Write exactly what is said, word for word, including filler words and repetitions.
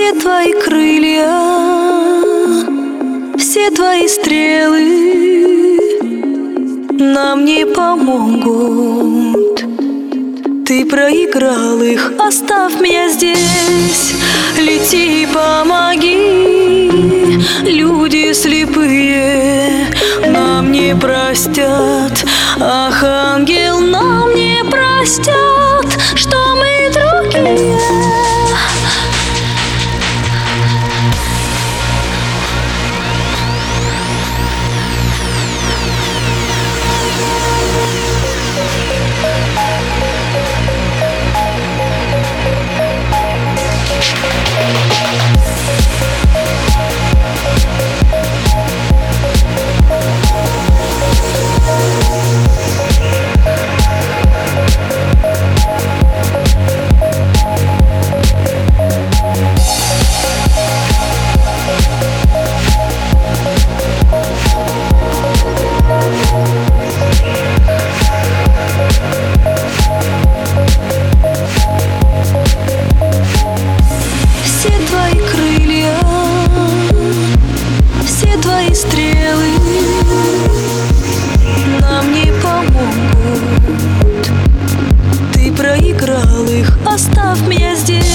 Все твои крылья, все твои стрелы нам не помогут. Ты проиграл их, оставь меня здесь. Лети и помоги. Люди слепые нам не простят. Ах, ангел, нам не простят, что мы другие. Стрелы нам не помогут. Ты проиграл их, оставь меня здесь.